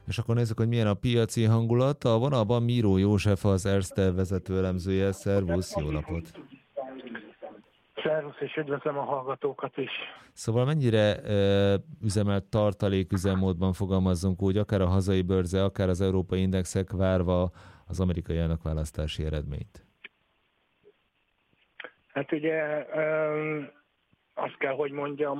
És akkor nézzük, hogy milyen a piaci hangulat. A vonalban Miró József, az Erste vezető elemzője. Szervusz, jó napot! Szervusz, és üdvözlöm a hallgatókat is. Szóval mennyire üzemelt tartalék üzemmódban fogalmazzunk úgy, akár a hazai bőrze, akár az európai indexek várva az amerikai elnökválasztási eredményt? Hát ugye azt kell, hogy mondjam,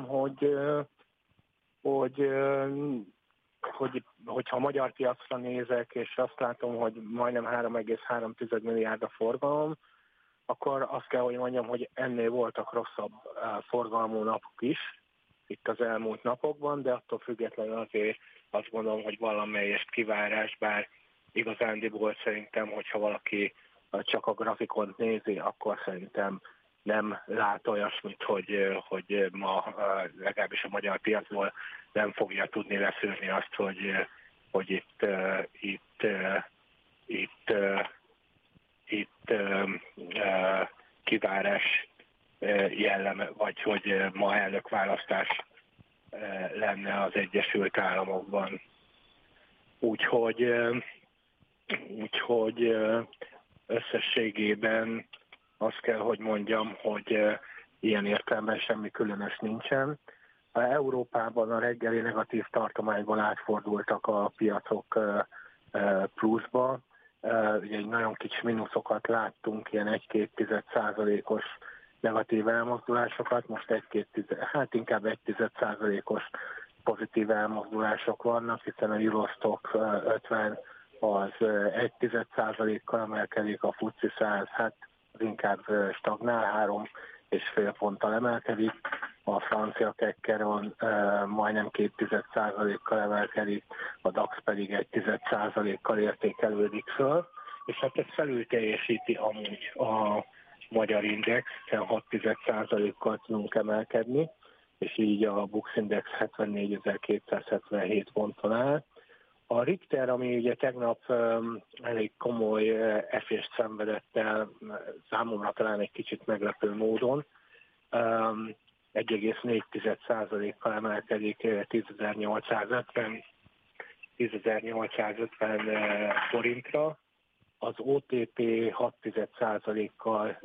hogy, hogyha a magyar piacra nézek, és azt látom, hogy majdnem 3,3 milliárd a forgalom, akkor azt kell, hogy mondjam, hogy ennél voltak rosszabb forgalmú napok is itt az elmúlt napokban, de attól függetlenül azért azt gondolom, hogy valamelyest kivárás, bár igazándiból szerintem, hogyha valaki csak a grafikont nézi, akkor szerintem nem lát olyasmit, hogy ma legalábbis a magyar piacból nem fogja tudni leszűrni azt, hogy itt kivárás jelleme, vagy hogy ma elnökválasztás lenne az Egyesült Államokban. Úgyhogy összességében azt kell, hogy mondjam, hogy ilyen értelemben semmi különös nincsen. Európában a reggeli negatív tartományból átfordultak a piacok pluszba. Ugye egy nagyon kicsi mínuszokat láttunk, ilyen 1,2%-os negatív elmozdulásokat, most inkább 1,1%-os pozitív elmozdulások vannak, hiszen a Eurostoxx 50 az 1,1%-kal emelkedik, a FTSE 100 hát az inkább stagnál, 3,5 ponttal emelkedik, a francia Kekkeron majdnem 2,1%-kal emelkedik, a DAX pedig 1,1%-kal értékelődik föl, és hát ez felül teljesíti amúgy a magyar index, hiszen 6,1%-kal tudunk emelkedni, és így a Bux Index 74.277 ponton áll. A Richter, ami ugye tegnap elég komoly esést szenvedett el, számomra talán egy kicsit meglepő módon, 1,4%-kal emelkedik 10.850 forintra, az OTP 6,1%-kal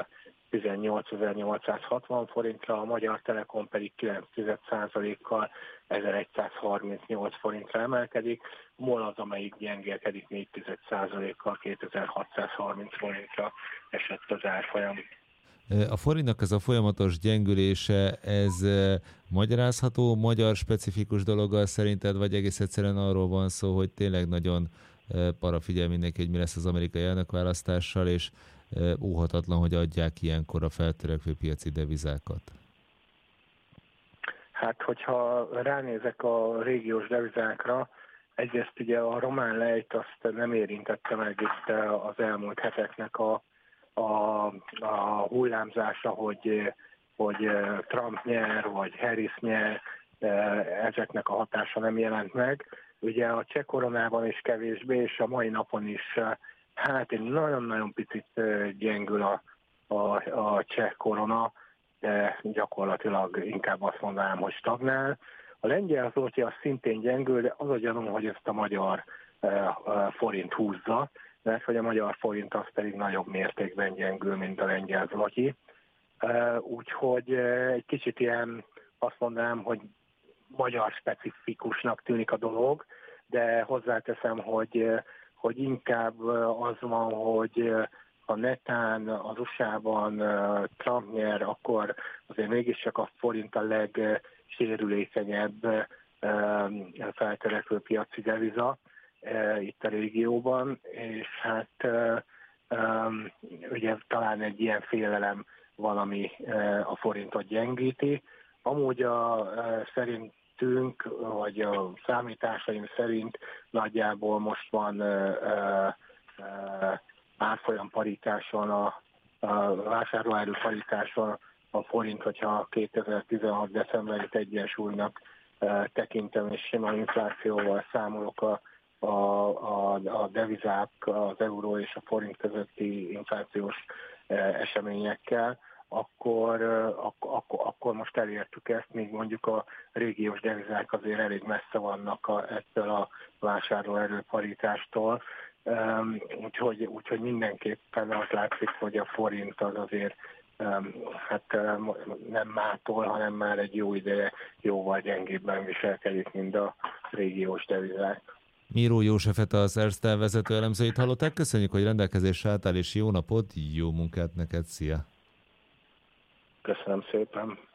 18.860 forintra, a Magyar Telekom pedig 9,1%-kal 1.138 forintra emelkedik, MOL az, amelyik gyengélkedik 4,1%-kal 2.630 forintra esett az árfolyam. A forintnak ez a folyamatos gyengülése, ez magyarázható, magyar specifikus dologgal szerinted, vagy egész egyszerűen arról van szó, hogy tényleg nagyon figyel mindenki, hogy mi lesz az amerikai elnökválasztással, és óhatatlan, hogy adják ilyenkor a feltörekvő piaci devizákat? Hát, hogyha ránézek a régiós devizákra, egyrészt ugye a román lejt azt nem érintette meg itt az elmúlt heteknek a hullámzása, hogy Trump nyer, vagy Harris nyer, ezeknek a hatása nem jelent meg. Ugye a cseh koronában is kevésbé, és a mai napon is hát egy nagyon-nagyon picit gyengül a cseh korona, de gyakorlatilag inkább azt mondanám, hogy stagnál. A lengyel zloty az szintén gyengül, de az a gyanúm, hogy ezt a magyar forint húzza, mert hogy a magyar forint az pedig nagyobb mértékben gyengül, mint a lengyel zloty. Úgyhogy egy kicsit ilyen azt mondanám, hogy magyar specifikusnak tűnik a dolog, de hozzáteszem, hogy inkább az van, hogy ha netán az USA-ban Trump nyer, akkor azért mégiscsak a forint a legsérülékenyebb feltörekvő piaci deviza itt a régióban, és hát ugye talán egy ilyen félelem van, ami a forintot gyengíti. Amúgy szerintünk, vagy a számításaim szerint nagyjából most van árfolyam paritáson, a vásárlóerő paritáson a forint, hogyha 2016. decemberit egyensúlynak tekintem, és sima inflációval számolok a devizák, az euró és a forint közötti inflációs eseményekkel, akkor most elértük ezt, míg mondjuk a régiós devizák azért elég messze vannak ettől a vásárlóerő paritástól. Úgyhogy mindenképpen az látszik, hogy a forint az azért nem mától, hanem már egy jó ideje jóval gyengébben viselkedik, mint a régiós devizák. Miró Józsefet, az Erste vezető elemzőit hallották. Köszönjük, hogy rendelkezésre álltál, és jó napot, jó munkát neked, szia! Köszönöm szépen!